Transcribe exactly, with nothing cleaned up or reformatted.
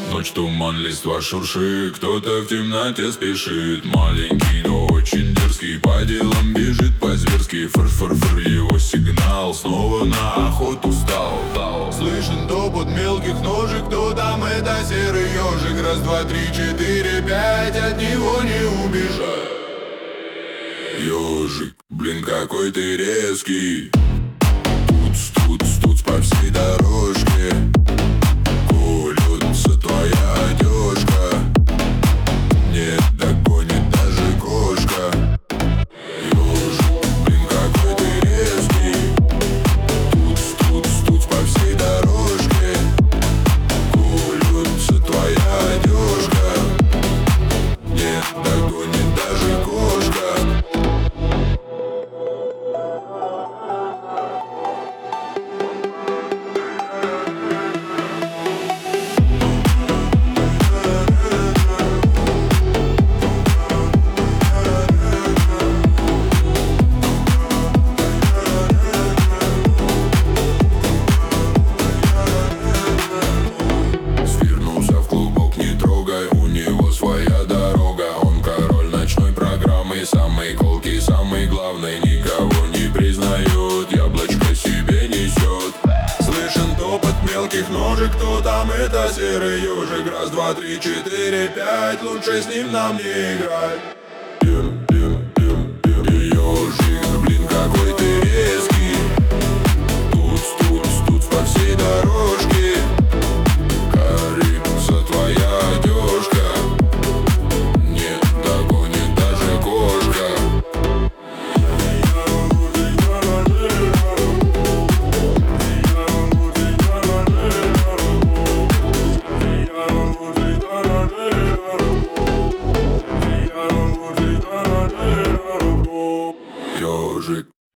Ночь, туман, листва шуршит, кто-то в темноте спешит. Маленький, но очень дерзкий, по делам бежит по-зверски. Фыр-фыр-фыр, его сигнал, снова на охоту стал. Слышен топот мелких ножек, кто там, это серый ежик. Раз, два, три, четыре, пять, от него не убежать. Ежик, блин, какой ты резкий. Туц, туц, туц по всей дорожке. Колется твоя одежка, не догонит даже кошка. Ежик, блин, какой ты резкий. Туц, туц, туц по всей дорожке. Колется твоя одежка, не догонит даже кошка. Самый колкий, самый главный, никого не признает, яблочко себе несет. Слышен топот мелких ножек, кто там, это серый ежик. Раз, два, три, четыре, пять, лучше с ним нам не играть. Ежик.